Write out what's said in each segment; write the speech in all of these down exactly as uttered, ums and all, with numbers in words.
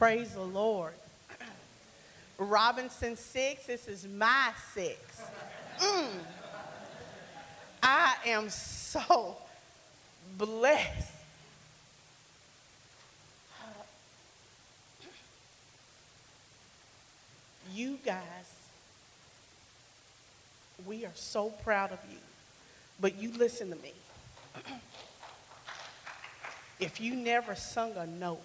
Praise the Lord. Robinson six, this is my six. Mm. I am so blessed. You guys, we are so proud of you. But you listen to me. If you never sung a note,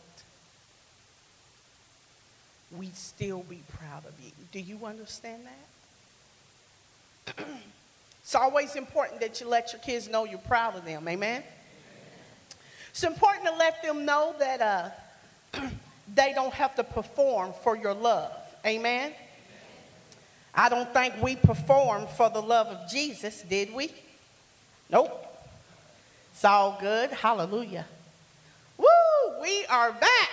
we'd still be proud of you. Do you understand that? It's always important that you let your kids know you're proud of them. Amen? It's important to let them know that uh, they don't have to perform for your love. Amen? I don't think we performed for the love of Jesus, did we? Nope. It's all good. Hallelujah. Woo! We are back.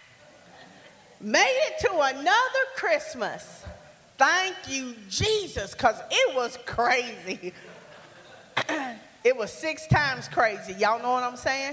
Made it to another Christmas. Thank you, Jesus, because it was crazy. It was six times crazy. Y'all know what I'm saying?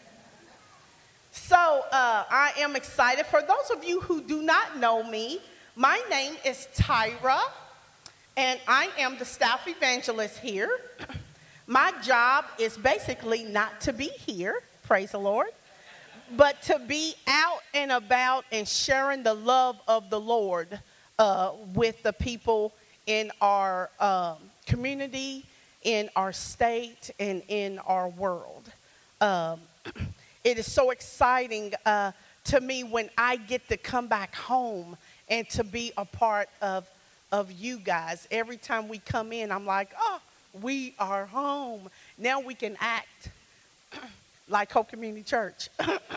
So uh, I am excited. For those of you who do not know me, my name is Tyra, and I am the staff evangelist here. My job is basically not to be here, praise the Lord, but to be out and about and sharing the love of the Lord uh, with the people in our um, community, in our state, and in our world. Um, it is so exciting uh, to me when I get to come back home and to be a part of, of you guys. Every time we come in, I'm like, oh, we are home. Now we can act like Hope Community Church.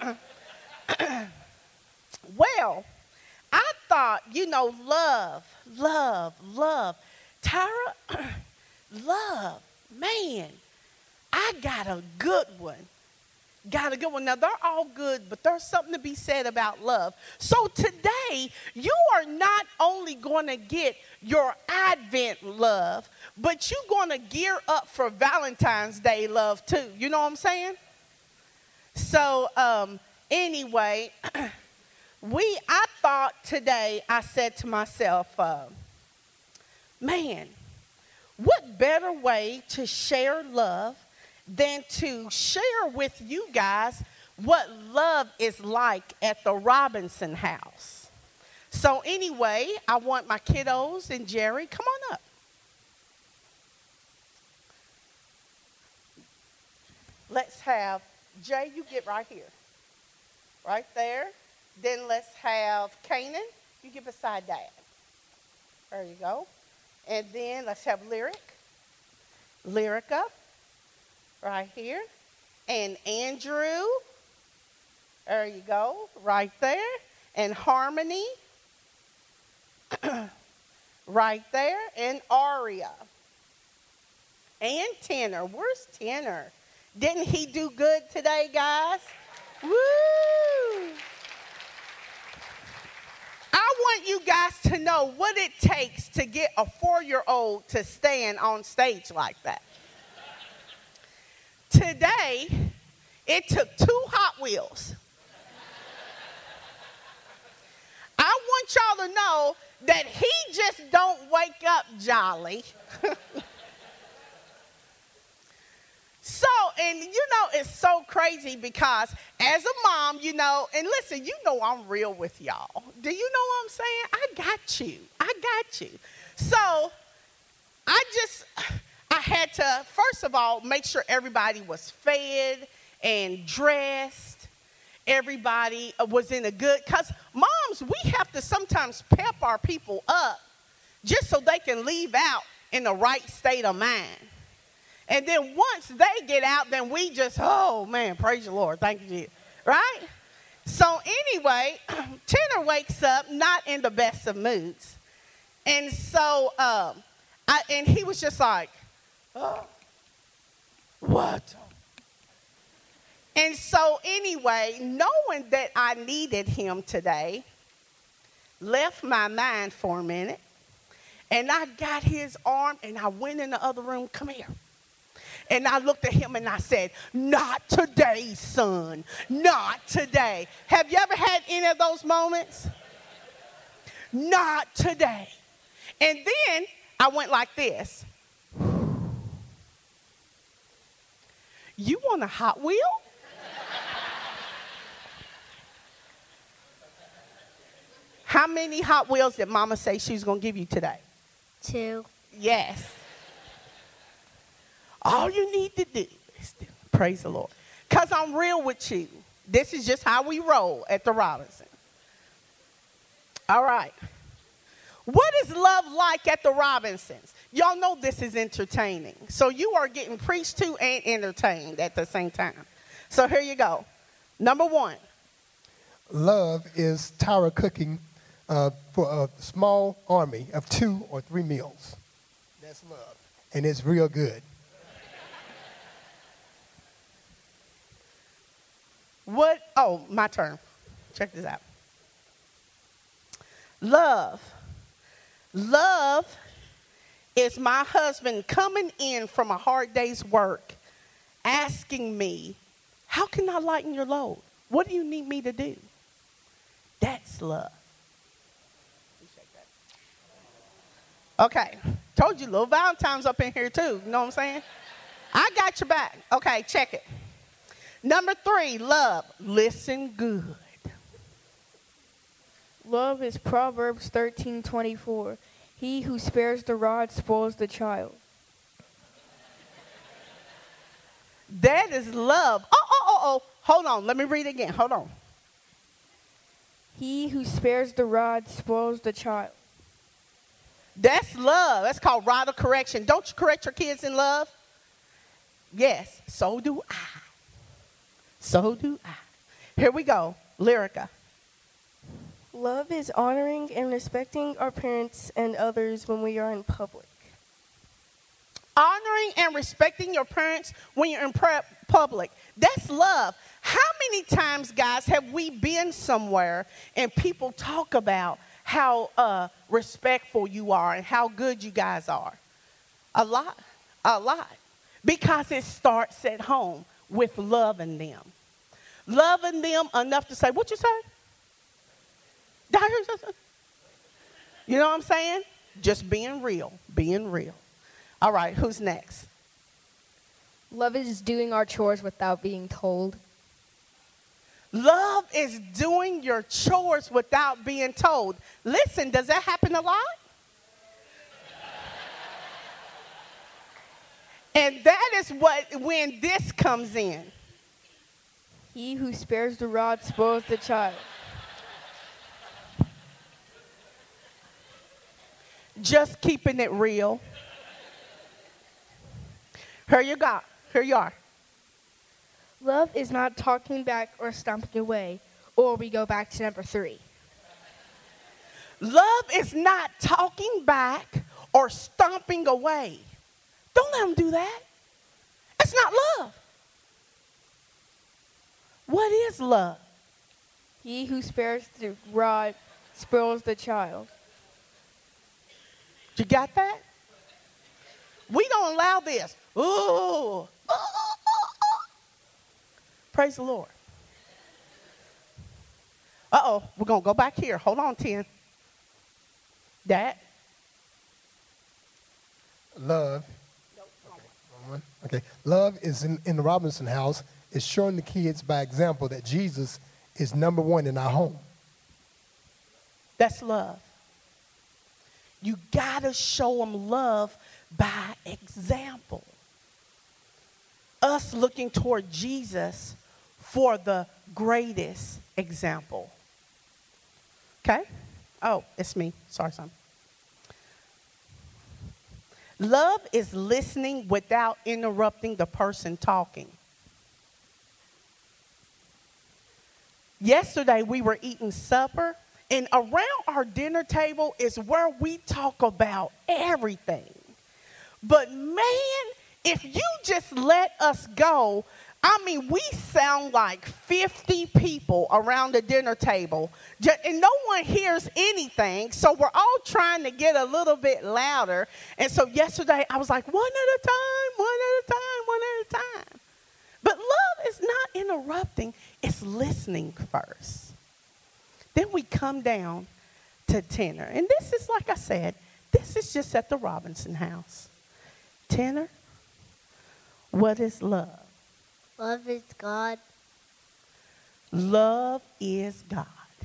Well, I thought, you know, love, love, love. Tara, love, man, I got a good one. Got a good one. Now, they're all good, but there's something to be said about love. So today, you are not only going to get your Advent love, but you're going to gear up for Valentine's Day love, too. You know what I'm saying? So, um, anyway, we, I thought today, I said to myself, uh, man, what better way to share love than to share with you guys what love is like at the Robinson house. So anyway, I want my kiddos and Jerry, come on up. Let's have, Jay, you get right here. Right there. Then let's have Canaan, you get beside Dad. There you go. And then let's have Lyric. Lyrica. Right here. And Andrew. There you go. Right there. And Harmony. Right there. And Aria. And Tanner. Where's Tanner? Didn't he do good today, guys? Woo! I want you guys to know what it takes to get a four-year-old to stand on stage like that. Today, it took two Hot Wheels. I want y'all to know that he just don't wake up jolly. So, and you know, it's so crazy because as a mom, you know, and listen, you know I'm real with y'all. Do you know what I'm saying? I got you. I got you. So, I just... I had to, first of all, make sure everybody was fed and dressed. Everybody was in a good, because moms, we have to sometimes pep our people up just so they can leave out in the right state of mind. And then once they get out, then we just, oh, man, praise the Lord. Thank you, Jesus. Right? So anyway, Tanner wakes up not in the best of moods. And so, um, I, and he was just like, oh, what? And so anyway, knowing that I needed him today, left my mind for a minute, and I got his arm, and I went in the other room, come here. And I looked at him and I said, not today, son. Not today. Have you ever had any of those moments? Not today. And then I went like this. You want a Hot Wheel? How many Hot Wheels did Mama say she was going to give you today? Two. Yes. All you need to do is do, praise the Lord. Because I'm real with you. This is just how we roll at the Robinson. All right. What is love like at the Robinsons? Y'all know this is entertaining. So you are getting preached to and entertained at the same time. So here you go. Number one. Love is Tyra cooking uh, for a small army of two or three meals. That's love. And it's real good. What? Oh, my turn. Check this out. Love. Love is my husband coming in from a hard day's work, asking me, how can I lighten your load? What do you need me to do? That's love. Okay. Told you, little Valentine's up in here too. You know what I'm saying? I got your back. Okay, check it. Number three, love. Listen good. Love is Proverbs thirteen twenty-four. He who spares the rod spoils the child. That is love. Oh, oh, oh, oh. Hold on. Let me read it again. Hold on. He who spares the rod spoils the child. That's love. That's called rod of correction. Don't you correct your kids in love? Yes. So do I. So do I. Here we go. Lyrica. Love is honoring and respecting our parents and others when we are in public. Honoring and respecting your parents when you're in pre- public. That's love. How many times, guys, have we been somewhere and people talk about how uh, respectful you are and how good you guys are? A lot. A lot. Because it starts at home with loving them. Loving them enough to say, what you say? Did I hear something? You know what I'm saying? Just being real. Being real. All right, who's next? Love is doing our chores without being told. Love is doing your chores without being told. Listen, does that happen a lot? And that is what, when this comes in. He who spares the rod spoils the child. Just keeping it real. Here you go. Here you are. Love is not talking back or stomping away, or we go back to number three. Love is not talking back or stomping away. Don't let them do that. That's not love. What is love? He who spares the rod spoils the child. You got that? We don't allow this. Ooh. Ooh, ooh, ooh. Praise the Lord. Uh-oh. We're going to go back here. Hold on, Tim. Dad? Love. Okay. okay. Love is in, in the Robinson house is showing the kids by example that Jesus is number one in our home. That's love. You got to show them love by example. Us looking toward Jesus for the greatest example. Okay? Oh, it's me. Sorry, son. Love is listening without interrupting the person talking. Yesterday, we were eating supper, and around our dinner table is where we talk about everything. But man, if you just let us go, I mean, we sound like fifty people around the dinner table, and no one hears anything, so we're all trying to get a little bit louder. And so yesterday, I was like, one at a time, one at a time, one at a time. But love is not interrupting, it's listening first. Then we come down to tenor. And this is, like I said, this is just at the Robinson house. Tenor, what is love? Love is God. Love is God.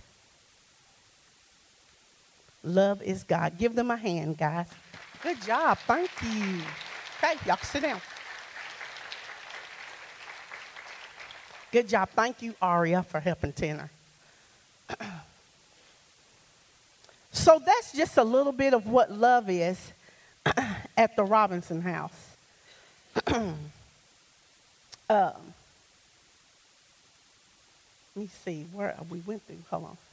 Love is God. Give them a hand, guys. Good job. Thank you. Okay, y'all can sit down. Good job. Thank you, Aria, for helping tenor. So that's just a little bit of what love is at the Robinson house. Um, let me see where we went through. Hold on.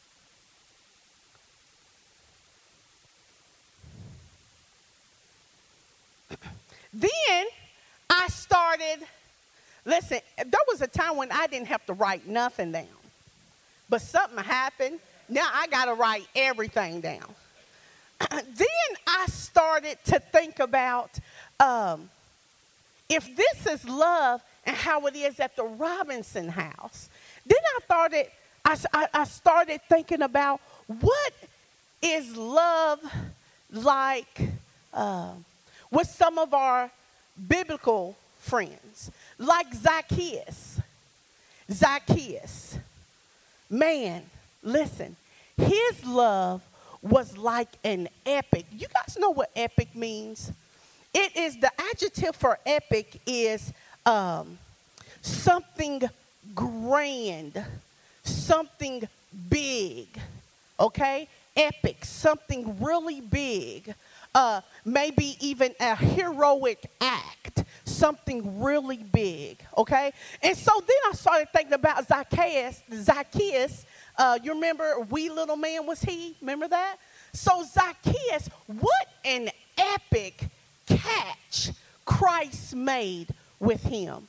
Then I started, listen, there was a time when I didn't have to write nothing down. But something happened. Now I got to write everything down. Then I started to think about um, if this is love and how it is at the Robinson house. Then I started, I, I, I started thinking about what is love like uh, with some of our biblical friends, like Zacchaeus. Zacchaeus, man, listen, his love was like an epic. You guys know what epic means? It is, the adjective for epic is um, something grand, something big, okay? Epic, something really big, uh, maybe even a heroic act, something really big, okay? And so then I started thinking about Zacchaeus, Zacchaeus, uh, you remember wee little man was he? Remember that? So Zacchaeus, what an epic catch Christ made with him.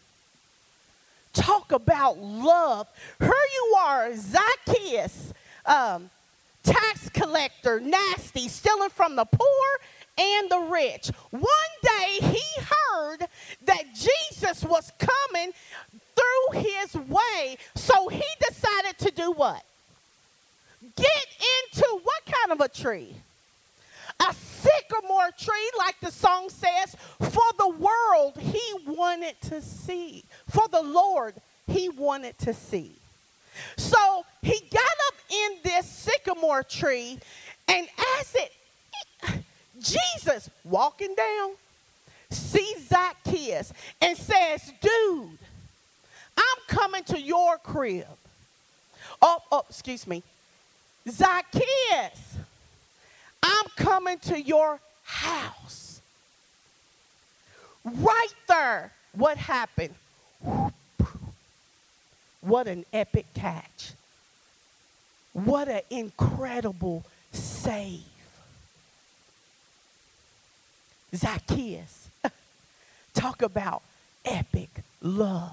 Talk about love. Here you are, Zacchaeus, um, tax collector, nasty, stealing from the poor and the rich. One day he heard that Jesus was coming through his way, so he decided to do what? Get into what kind of a tree? A sycamore tree, like the song says, for the world he wanted to see. For the Lord he wanted to see. So he got up in this sycamore tree, and as it, it Jesus walking down, sees Zacchaeus and says, dude, I'm coming to your crib. Oh, oh, excuse me. Zacchaeus, I'm coming to your house. Right there, what happened? What an epic catch. What an incredible save. Zacchaeus, talk about epic love.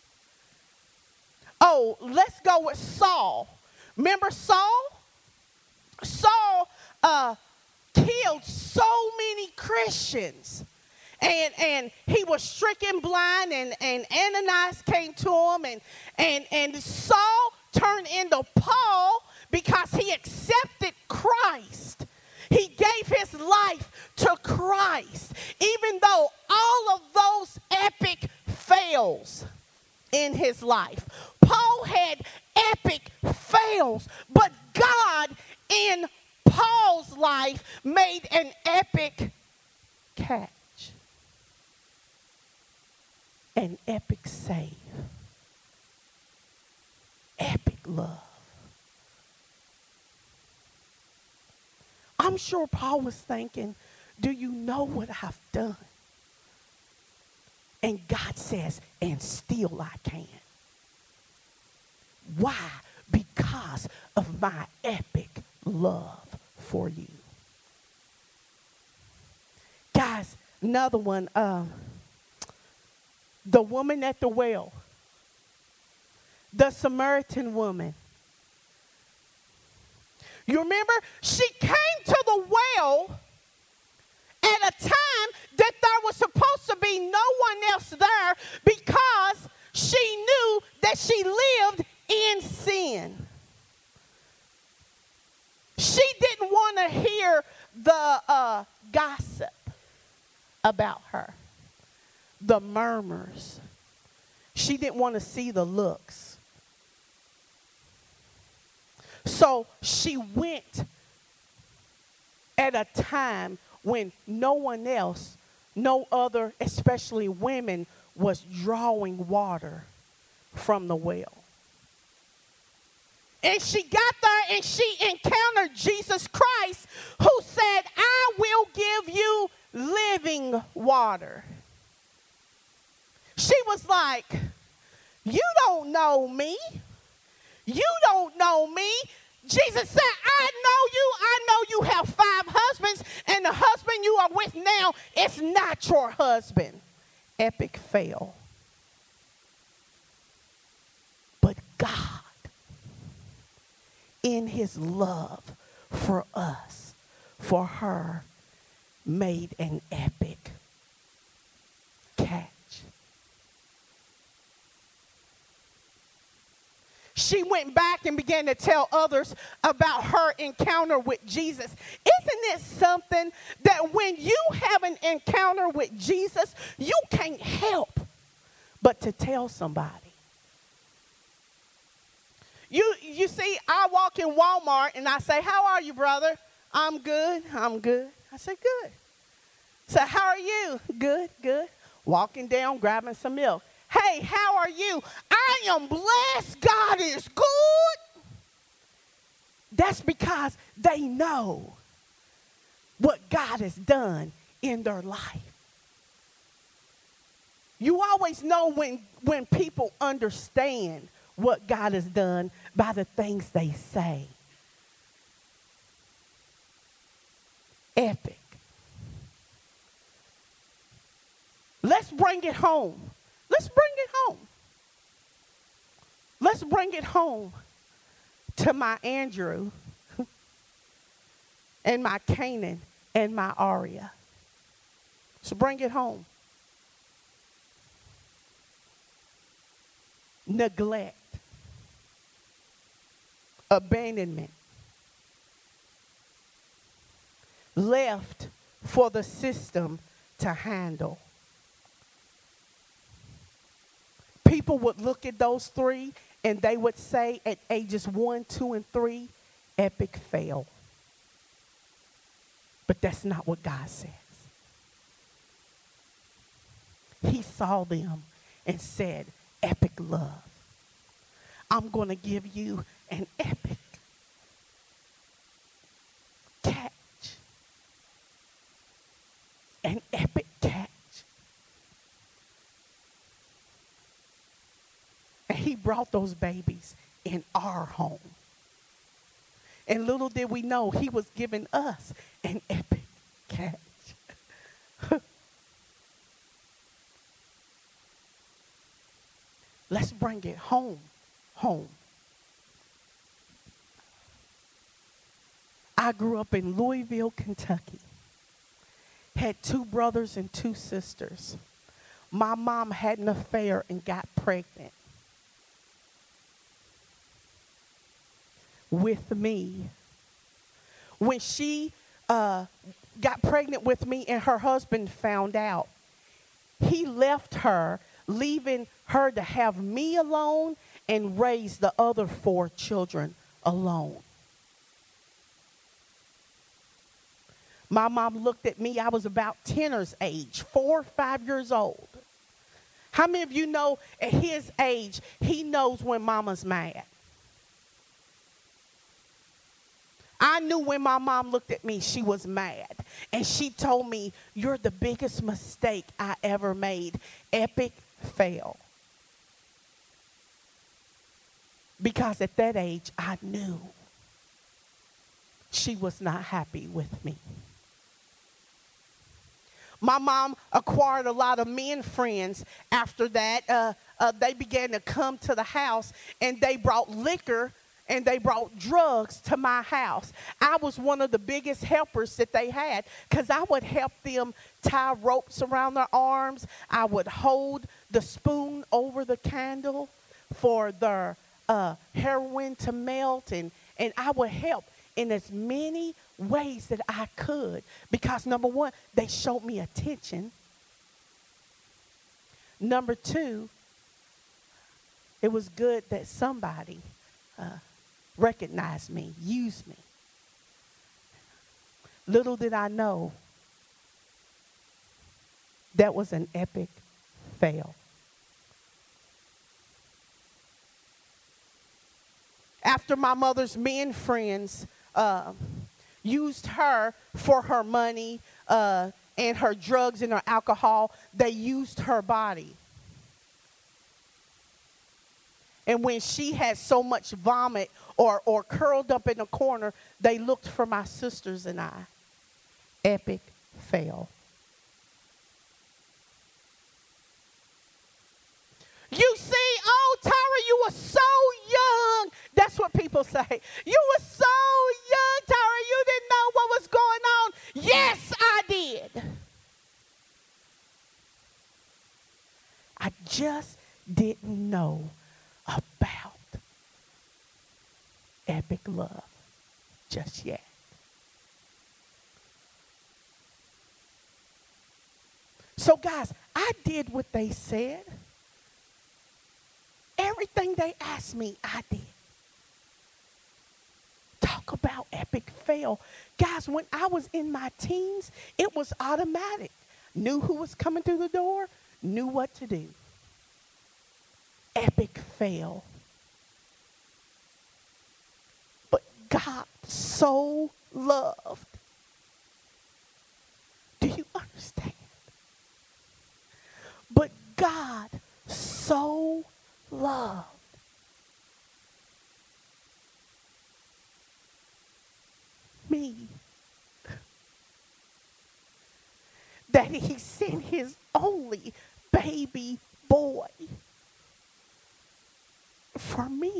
Oh, let's go with Saul. Remember Saul? Saul uh, killed so many Christians. And and he was stricken blind, and, and Ananias came to him, and, and, and Saul turned into Paul because he accepted Christ. He gave his life to Christ, even though all of those epic fails in his life. Paul had epic fails, but God in Paul's life made an epic catch. An epic save. Epic love. I'm sure Paul was thinking, do you know what I've done? And God says, and still I can. Why? Because of my epic love for you. Guys, another one. Um, The woman at the well, the Samaritan woman. You remember? She came to the well at a time that there was supposed to be no one else there because she knew that she lived in sin. She didn't want to hear the uh, gossip about her, the murmurs. She didn't want to see the looks. So she went at a time when no one else, no other, especially women, was drawing water from the well. And she got there and she encountered Jesus Christ, who said, I will give you living water. She was like, you don't know me. You don't know me. Jesus said, I know you. I know you have five husbands, and the husband you are with now is not your husband. Epic fail. But God, in his love for us, for her, made an epic catch. She went back and began to tell others about her encounter with Jesus. Isn't it something that when you have an encounter with Jesus, you can't help but to tell somebody? You, you see, I walk in Walmart and I say, how are you, brother? I'm good. I'm good. I say, good. So how are you? Good, good. Walking down, grabbing some milk. Hey, how are you? I am blessed. God is good. That's because they know what God has done in their life. You always know when, when people understand what God has done by the things they say. Epic. Let's bring it home. Let's bring it home. Let's bring it home to my Andrew and my Canaan and my Aria. So bring it home. Neglect. Abandonment. Left for the system to handle. People would look at those three and they would say at ages one, two, and three, epic fail. But that's not what God says. He saw them and said, epic love. I'm going to give you an epic catch. An epic catch. And he brought those babies in our home. And little did we know, he was giving us an epic catch. Let's bring it home, home. I grew up in Louisville, Kentucky. Had two brothers and two sisters. My mom had an affair and got pregnant with me. When she uh, got pregnant with me and her husband found out, he left her, leaving her to have me alone and raise the other four children alone. My mom looked at me, I was about tenner's age, four or five years old. How many of you know at his age, he knows when mama's mad? I knew when my mom looked at me, she was mad. And she told me, you're the biggest mistake I ever made. Epic fail. Because at that age, I knew she was not happy with me. My mom acquired a lot of men friends after that. Uh, uh, they began to come to the house, and they brought liquor and they brought drugs to my house. I was one of the biggest helpers that they had because I would help them tie ropes around their arms. I would hold the spoon over the candle for their uh, heroin to melt, and, and I would help in as many ways that I could because, number one, they showed me attention. Number two, it was good that somebody uh, recognized me, used me. Little did I know that was an epic fail. After my mother's men friends uh, used her for her money uh, and her drugs and her alcohol, they used her body. And when she had so much vomit or, or curled up in a corner, they looked for my sisters and I. Epic fail. You see, oh, Tyra, you were so young. That's what people say. You were so young, Tyra. You didn't know what was going on. Yes, I did. I just didn't know about epic love just yet. So, guys, I did what they said. Everything they asked me, I did. Talk about epic fail. Guys, when I was in my teens, it was automatic. Knew who was coming through the door, knew what to do. Epic fail. But God so loved. Do you understand? But God so loved me that he sent his only baby boy for me.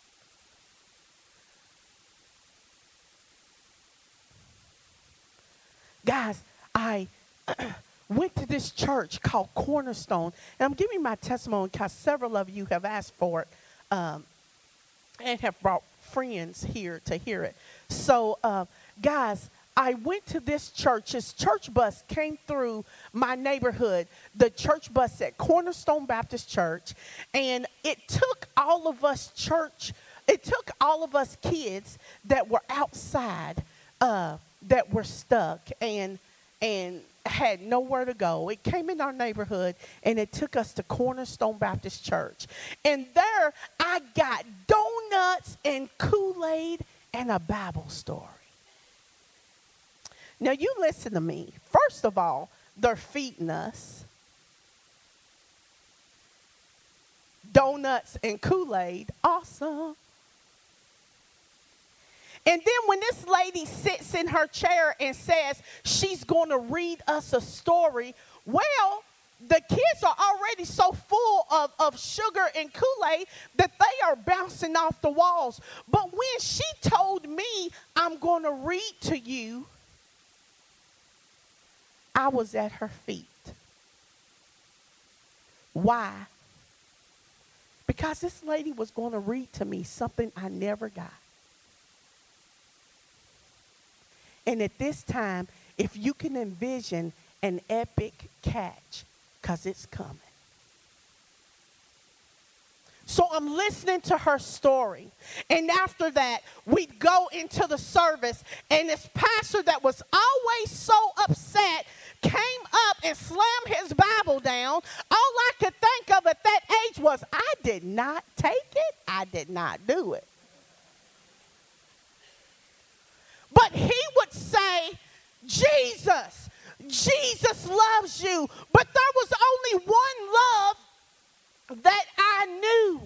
Guys, I went to this church called Cornerstone. And I'm giving my testimony because several of you have asked for it um, and have brought friends here to hear it. So, uh, guys, I went to this church. This church bus came through my neighborhood, the church bus at Cornerstone Baptist Church. And it took all of us church, it took all of us kids that were outside uh, that were stuck and and had nowhere to go. It came in our neighborhood, and it took us to Cornerstone Baptist Church. And there, I got donuts and Kool-Aid and a Bible story. Now, you listen to me. First of all, they're feeding us donuts and Kool-Aid. Awesome. And then when this lady sits in her chair and says she's going to read us a story, well, the kids are already so full of, of sugar and Kool-Aid that they are bouncing off the walls. But when she told me, I'm going to read to you, I was at her feet. Why? Because this lady was going to read to me something I never got. And at this time, if you can envision an epic catch, because it's coming. So I'm listening to her story. And after that, we'd go into the service. And this pastor that was always so upset came up and slammed his Bible down. All I could think of at that age was, I did not take it. I did not do it. But he would say, Jesus, Jesus loves you. But there was only one love that I knew.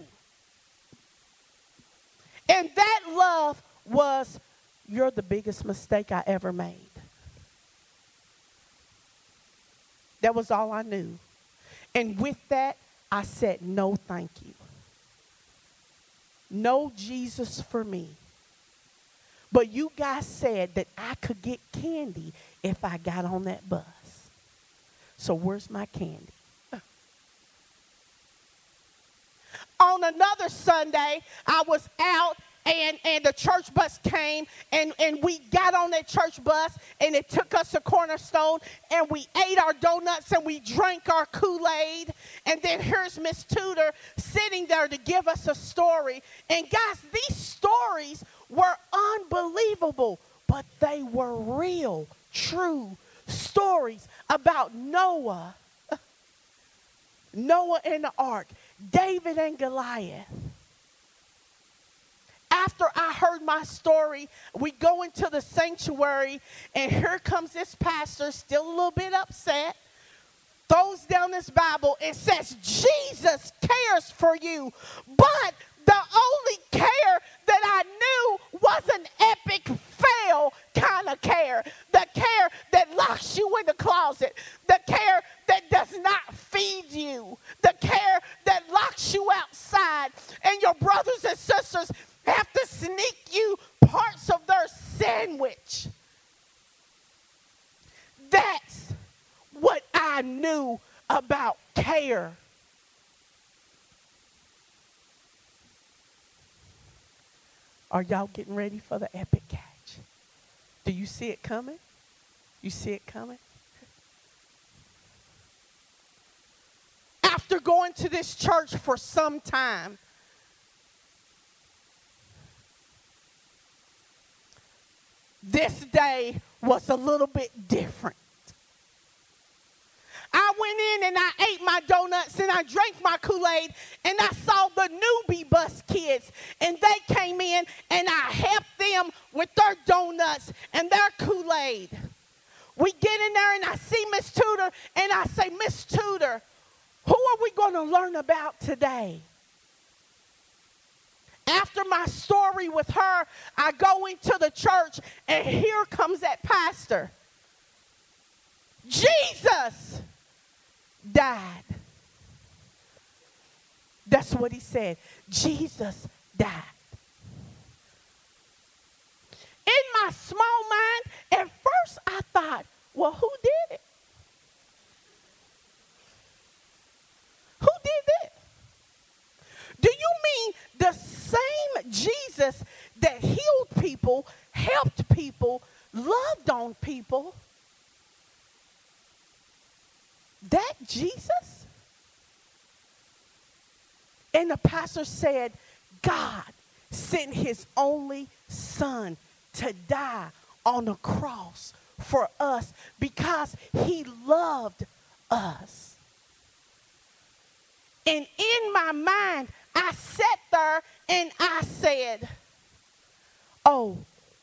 And that love was, you're the biggest mistake I ever made. That was all I knew. And with that, I said, no, thank you. No Jesus for me. But you guys said that I could get candy if I got on that bus. So where's my candy? On another Sunday, I was out and, and the church bus came and, and we got on that church bus and it took us to Cornerstone and we ate our donuts and we drank our Kool-Aid. And then here's Miss Tudor sitting there to give us a story. And guys, these stories were unbelievable, but they were real, true stories about Noah, Noah and the ark, David and Goliath. After I heard my story, we go into the sanctuary, and here comes this pastor, still a little bit upset, throws down this Bible and says, Jesus cares for you, but the only care that I knew was an epic fail kind of care. The care that locks you in the closet. The care that does not feed you. The care that locks you outside. And your brothers and sisters have to sneak you parts of their sandwich. That's what I knew about care. Are y'all getting ready for the epic catch? Do you see it coming? You see it coming? After going to this church for some time, this day was a little bit different. I went in and I ate my donuts and I drank my Kool-Aid and I saw the newbie bus kids and they came in and I helped them with their donuts and their Kool-Aid. We get in there and I see Miss Tudor and I say, Miss Tudor, who are we going to learn about today? After my story with her, I go into the church and here comes that pastor. Jesus died. That's what he said. Jesus died. In my small mind, at first I thought, well, who did it? Who did it? Do you mean the same Jesus that healed people, helped people, loved on people? That Jesus? And the pastor said, God sent his only son to die on the cross for us because he loved us. And in my mind, I sat there and I said, oh,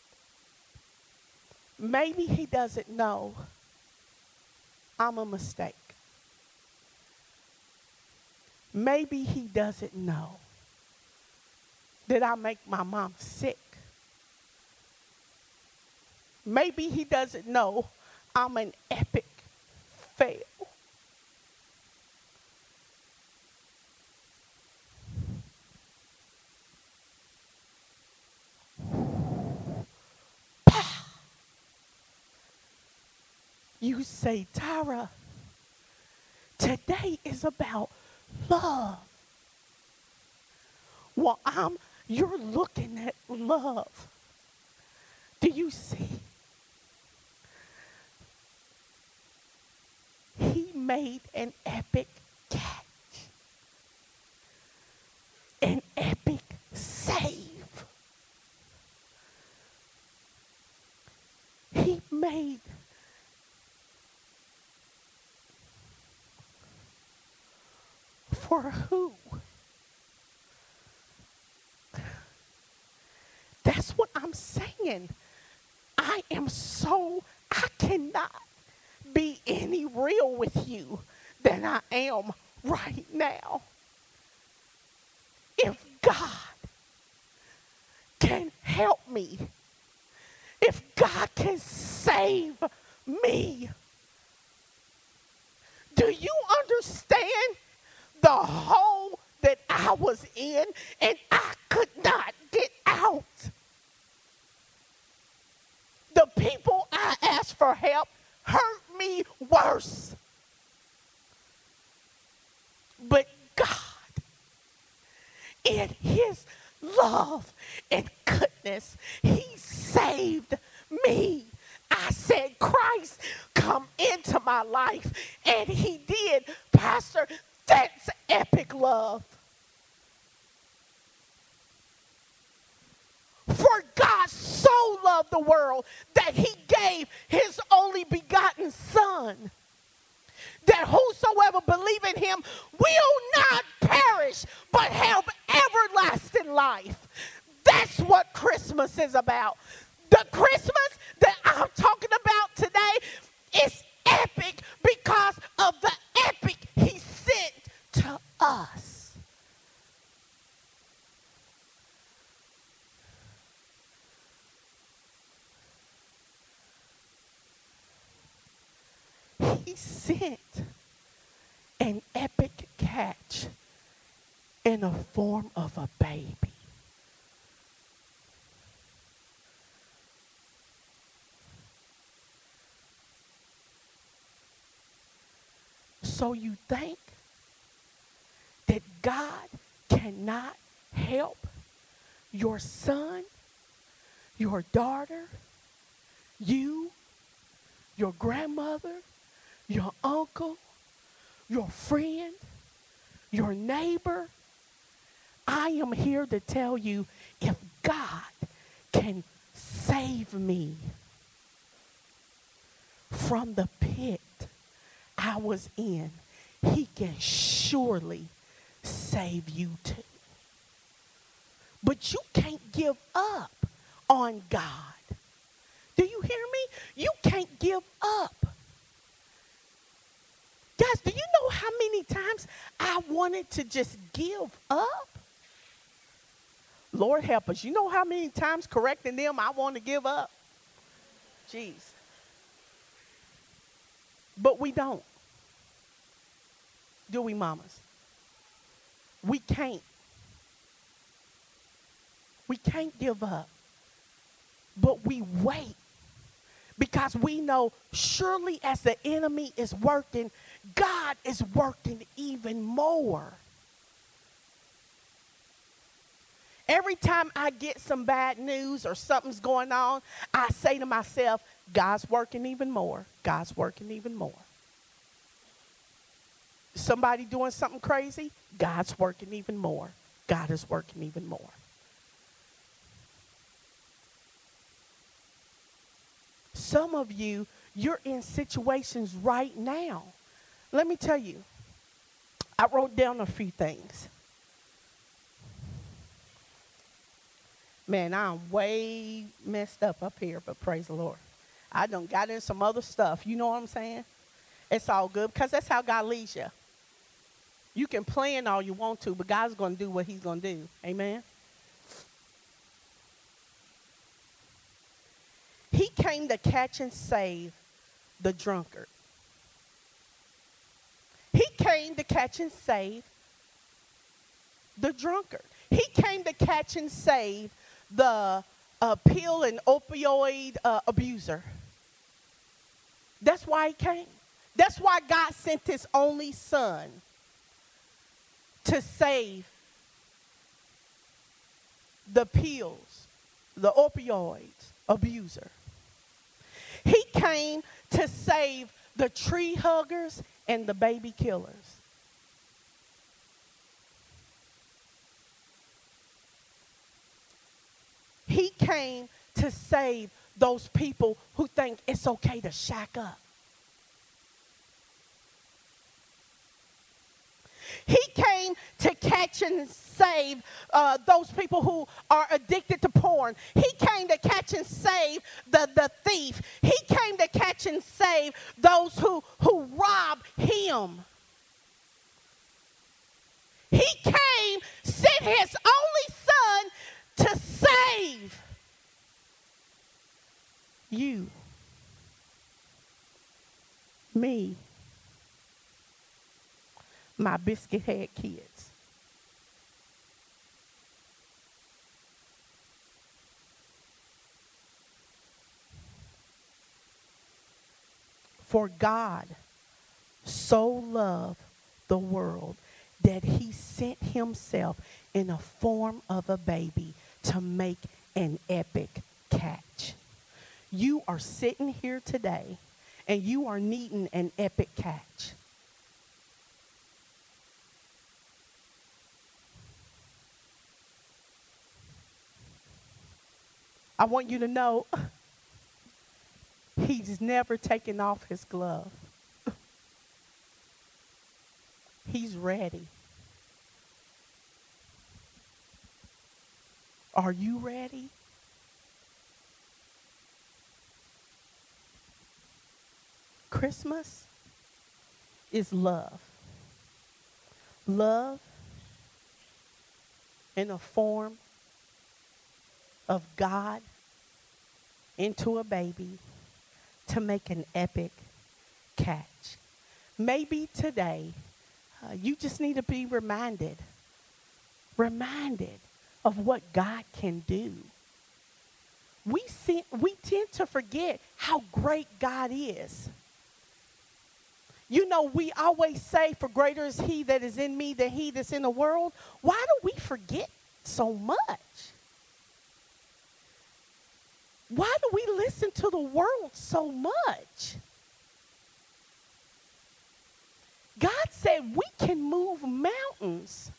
maybe he doesn't know I'm a mistake. Maybe he doesn't know that I make my mom sick. Maybe he doesn't know I'm an epic fail. You say, Tyra, today is about love. Well, I'm, you're looking at love. Do you see? He made an epic catch. An epic save. He made for who? That's what I'm saying. I am so, I cannot be any real with you than I am right now. If God can help me, if God can save me, Do you understand the hole that I was in and I could not get out? The people I asked for help hurt me worse. But God, in his love and goodness, he saved me. I said, Christ, come into my life. And he did. Pastor, that's epic love. For God so loved the world that he gave his only begotten Son, that whosoever believe in him will not perish, but have everlasting life. That's what Christmas is about. The Christmas that I'm talking about today is epic because of the epic he sent to us. He sent an epic catch in the form of a baby. So you think that God cannot help your son, your daughter, you, your grandmother, your uncle, your friend, your neighbor? I am here to tell you, if God can save me from the pit I was in, he can surely save you too. But you can't give up on God. Do you hear me? You can't give up. Guys, do you know how many times I wanted to just give up? Lord help us. You know how many times correcting them I want to give up? Jeez. But we don't. Do we, mamas? We can't. We can't give up. But we wait. Because we know surely as the enemy is working, God is working even more. Every time I get some bad news or something's going on, I say to myself, God's working even more. God's working even more. Somebody doing something crazy, God's working even more. God is working even more. Some of you, you're in situations right now. Let me tell you, I wrote down a few things. Man, I'm way messed up up here, but praise the Lord. I done got in some other stuff. You know what I'm saying? It's all good because that's how God leads you. You can plan all you want to, but God's going to do what he's going to do. Amen? He came to catch and save the drunkard. He came to catch and save the drunkard. He came to catch and save the uh, pill and opioid uh, abuser. That's why he came. That's why God sent his only son to save the pills, the opioids abuser. He came to save the tree huggers and the baby killers. He came to save those people who think it's okay to shack up. He came to catch and save uh, those people who are addicted to porn. He came to catch and save the, the thief. He came to catch and save those who, who rob him. He came, sent his only son to save you, me, my biscuit head kids. For God so loved the world that he sent himself in a form of a baby to make an epic catch. You are sitting here today and you are needing an epic catch. I want you to know he's never taken off his glove. He's ready. Are you ready? Christmas is love. Love in a form of God into a baby to make an epic catch. Maybe today uh, you just need to be reminded, reminded of what God can do. We, see, we tend to forget how great God is. You know, we always say, for greater is he that is in me than he that's in the world. Why do we forget so much? Why do we listen to the world so much? God said we can move mountains.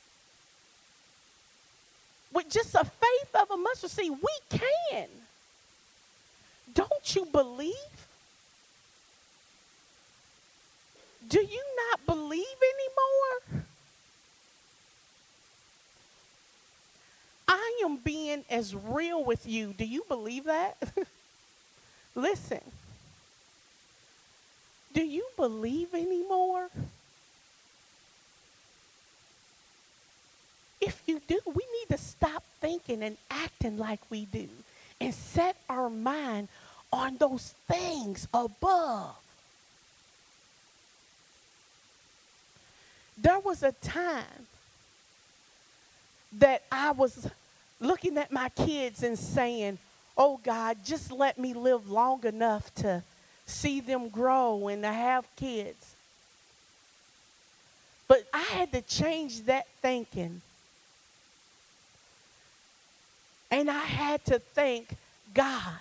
With just a faith of a mustard seed, we can. Don't you believe? Do you not believe anymore? I am being as real with you. Do you believe that? Listen. Do you believe anymore? If you do, we need to stop thinking and acting like we do and set our mind on those things above. There was a time that I was looking at my kids and saying, oh God, just let me live long enough to see them grow and to have kids. But I had to change that thinking. And I had to think, God,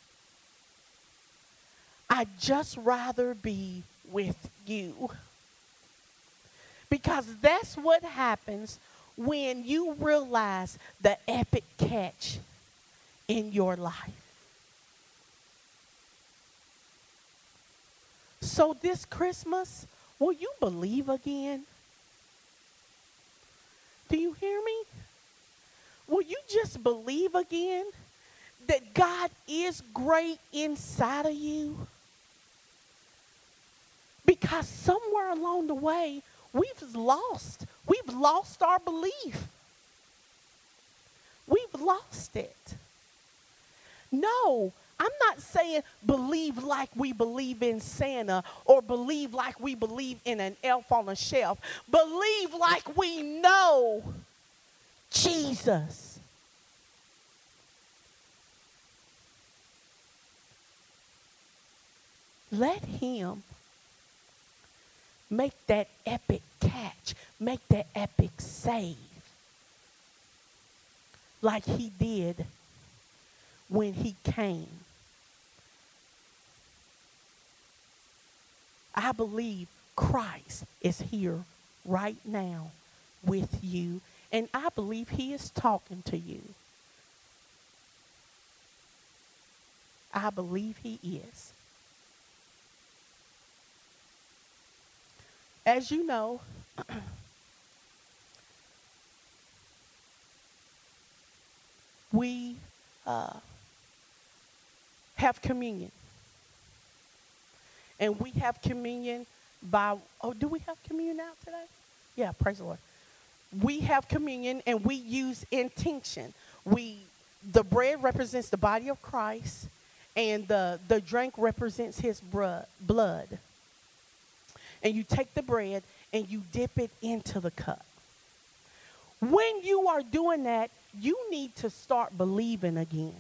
I'd just rather be with you. Because that's what happens when you realize the epic catch in your life. So this Christmas, will you believe again? Do you hear me? Will you just believe again that God is great inside of you? Because somewhere along the way, we've lost. We've lost our belief. We've lost it. No, I'm not saying believe like we believe in Santa or believe like we believe in an elf on a shelf. Believe like we know Jesus. Let him make that epic catch, make that epic save like he did when he came. I believe Christ is here right now with you, and I believe he is talking to you. I believe he is. As you know, we uh, have communion. And we have communion by, oh, do we have communion out today? Yeah, praise the Lord. We have communion and we use intention. We, the bread represents the body of Christ and the, the drink represents his blood. And you take the bread and you dip it into the cup. When you are doing that, you need to start believing again.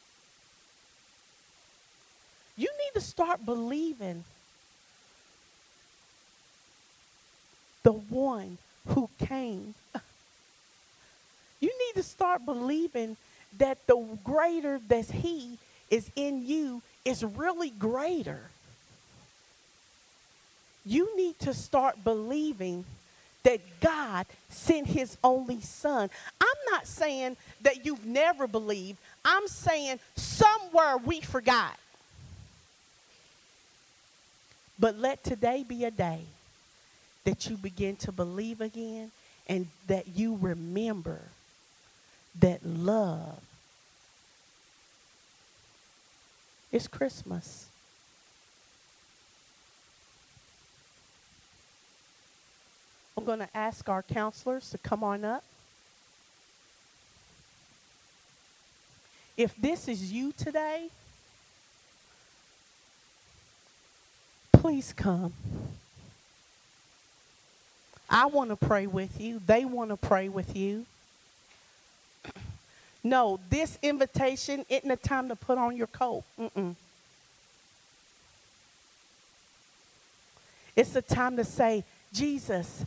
You need to start believing the one who came. You need to start believing that the greater that's he is in you is really greater. You need to start believing that God sent his only son. I'm not saying that you've never believed. I'm saying somewhere we forgot. But let today be a day that you begin to believe again and that you remember that love is Christmas. I'm going to ask our counselors to come on up. If this is you today, please come. I want to pray with you. They want to pray with you. No, this invitation isn't the time to put on your coat. Mm-mm. It's the time to say, Jesus,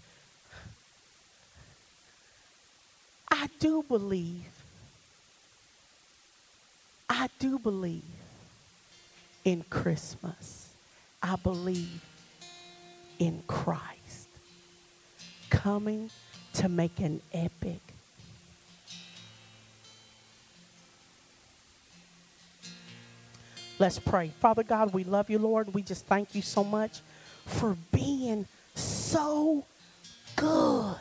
I do believe. I do believe in Christmas. I believe in Christ coming to make an epic. Let's pray. Father God, we love you, Lord. We just thank you so much for being so good.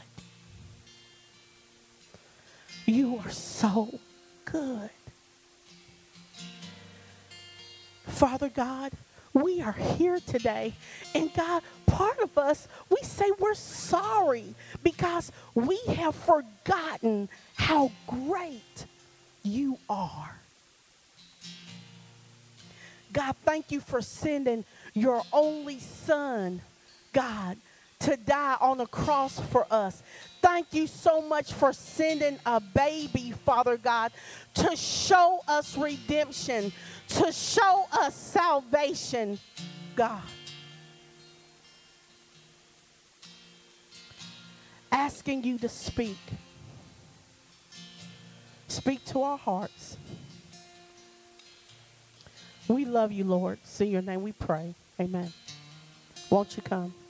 You are so good. Father God, we are here today. And God, part of us, we say we're sorry because we have forgotten how great you are. God, thank you for sending your only son, God, to die on the cross for us. Thank you so much for sending a baby, Father God, to show us redemption, to show us salvation, God. Asking you to speak. Speak to our hearts. We love you, Lord. In your name we pray. Amen. Won't you come?